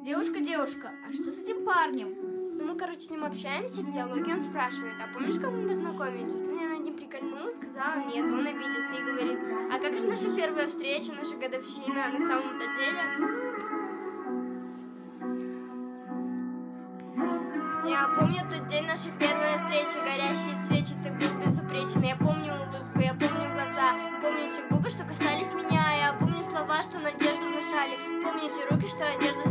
Девушка, а что с этим парнем? Ну, мы, с ним общаемся в диалоге, он спрашивает, а помнишь, как мы познакомились? Ну, я над ним прикольнула, сказала нет, он обиделся и говорит, а как же наша первая встреча, наша годовщина на самом-то деле? Я помню тот день, наша первая встреча, горящие свечи, ты был безупречен. Я помню улыбку, я помню глаза, помню те губы, что касались меня. Я помню слова, что надежду внушали, помню те руки, что одежду